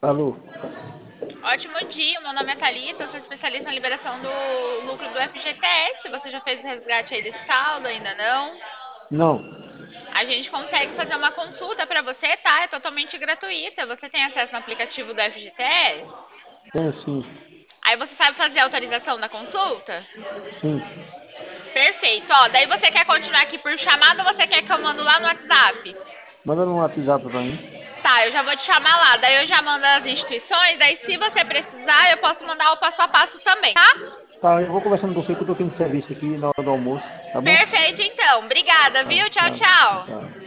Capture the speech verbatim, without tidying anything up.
Alô? Ótimo dia, meu nome é Thalita, eu sou especialista na liberação do lucro do F G T S. Você já fez o resgate aí desse saldo? Ainda não? Não. A gente consegue fazer uma consulta para você, tá? É totalmente gratuita. Você tem acesso no aplicativo do F G T S? Tenho sim. Aí você sabe fazer a autorização da consulta? Sim. Perfeito. Ó, daí você quer continuar aqui por chamada ou você quer que eu mando lá no WhatsApp? Manda no WhatsApp pra mim. Tá, eu já vou te chamar lá. Daí eu já mando as instituições. Daí se você precisar, eu posso mandar o passo a passo também, tá? Tá, eu vou conversando com você que eu tô tendo serviço aqui na hora do almoço, tá bom? Perfeito, então. Obrigada, Tá, viu? Tchau, tá, tchau. tá.